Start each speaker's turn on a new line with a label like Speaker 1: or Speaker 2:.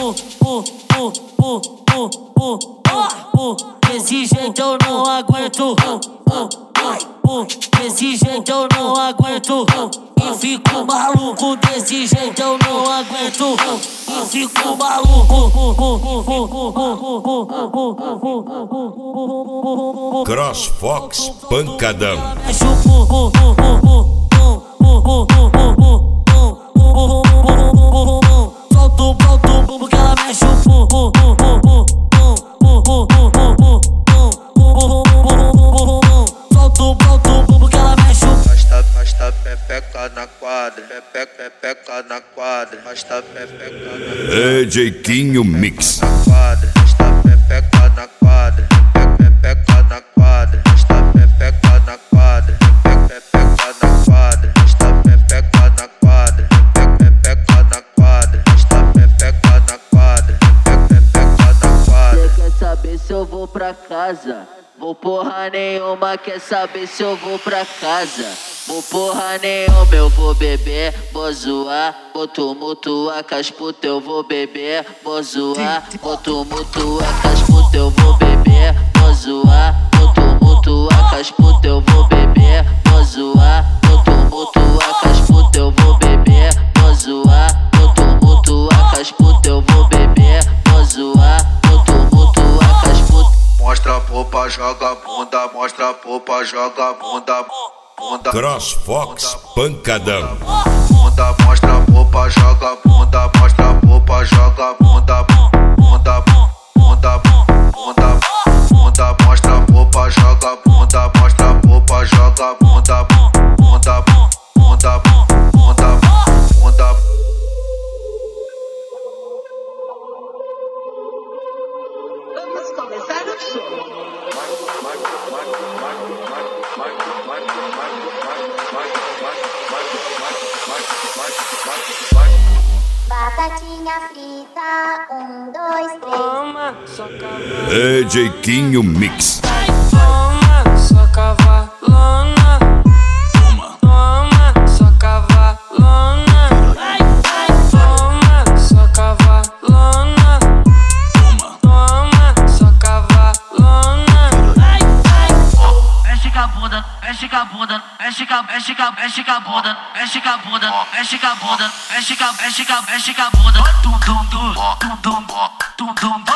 Speaker 1: Desse jeito eu não aguento. Desse jeito eu não aguento. E fico maluco. Desse jeito eu não aguento. E fico maluco.
Speaker 2: CrossFox Pancadão.
Speaker 1: Solta o bumbo que ela mexe o solta o bumbo que ela mexe o
Speaker 3: Basta pepeca na quadra, pepeca na quadra, basta pepeca na quadra.
Speaker 2: DJinho Mix.
Speaker 3: Basta pepeca na quadra, pepeca na quadra, basta pepeca na quadra, pepeca na quadra, basta pepeca na quadra, pepeca na quadra, basta pepeca na quadra, pepeca na quadra.
Speaker 4: Cê quer saber se eu vou pra casa? Vou porra nenhuma, quer saber se eu vou pra casa? Vou porra nenhuma, eu vou beber, vou zoar, vou tumultuar com as putas, eu vou beber, vou zoar, vou tumultuar com as putas, eu vou beber, vou zoar, vou tumultuar com as putas, eu vou beber, vou zoar, vou tumultuar com as putas, eu vou beber, vou zoar, vou tumultuar com as putas, eu vou beber, vou zoar, vou tumultuar com as putas.
Speaker 3: Mostra a popa, joga a bunda, mostra a popa, joga a bunda.
Speaker 2: CrossFox Pancadão.
Speaker 3: Bunda, mostra a popa, joga a bunda, mostra a popa, joga a bunda. Bunda, bunda, bunda, bunda, mostra a popa, joga a bunda, mostra a popa, joga a bunda. Bunda, bunda, bunda, bunda.
Speaker 5: Vamos começar o show.
Speaker 6: Batatinha frita, 1, 2, 3.
Speaker 1: Toma, só cavalona.
Speaker 2: DJinho Mix.
Speaker 1: Toma, só cavalona. Toma, só cavalona. Toma, só cavalona. Toma, só cavalona. Mexe com a bunda, mexe com a bunda, mexe com a bunda, mexe com a bunda, mexe com a bunda, mexe com a bunda, mexe com a bunda. Tum tum tum, tum tum tum, tum tum tum.